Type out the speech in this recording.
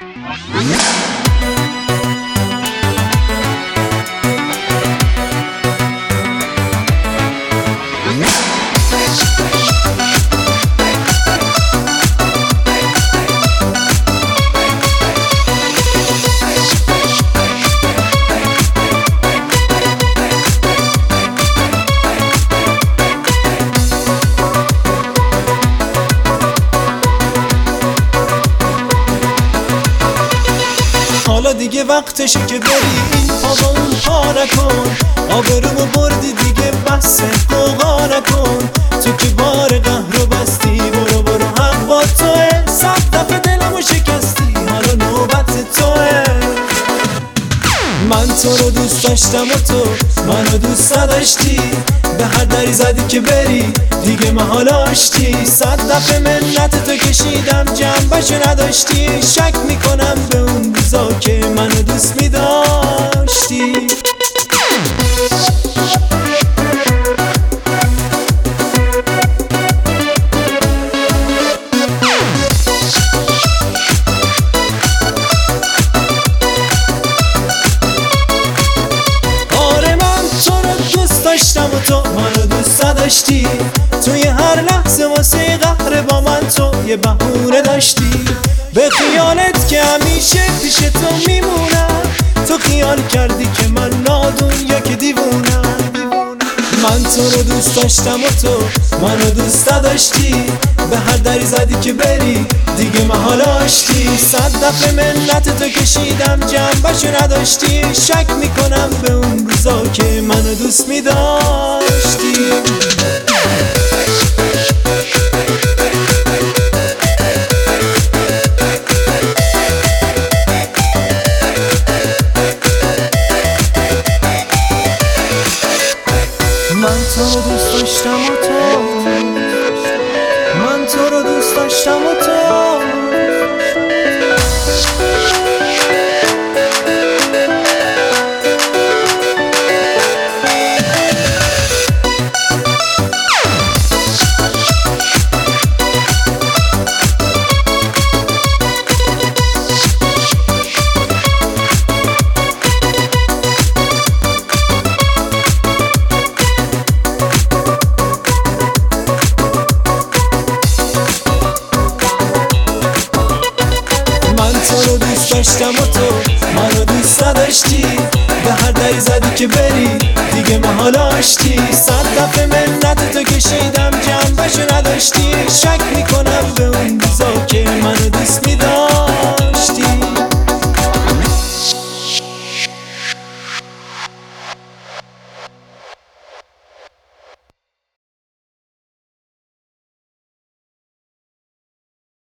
حالا دیگه وقتشه که بری این پا با اون پا نکن، آبرومو بردی دیگه بس قوقا نکن. تو که بار قهر رو بستی، برو برو حق با توه. 100 دفعه دلمو شکستی، حالا نوبت توه. من تو رو دوست داشتم و تو منو دوست نداشتی، به هر دری زدی که بری دیگه محال آشتی. 100 دفعه منت تو کشیدم جنبشو نداشتی، شک میکنم به اون روزا که منو دوست میداشتی. داشتم و تو منو دوست نداشتی، توی هر لحظه واسه قهر با من تو یه بهونه داشتی. به خیالت که همیشه پیش تو میمونم، تو خیال کردی که من نادون یا که دیوونم. من تو رو دوست داشتم و تو منو دوست نداشتی، به هر دری زدی که بری دیگه محال آشتی. 100 دفعه منت تو کشیدم جنبشو نداشتی، شک میکنم به اون روزا که منو دوست میداشتی. من تو رو دوست داشتم و تو، من تو رو دوست داشتم و تو. داشتم و تو منو دوست نداشتی، به هر دری زدی که بری دیگه محال آشتی. 100 دفعه منت تو کشیدم جنبشو نداشتی، شک میکنم به اون روزا که منو دوست میداشتی.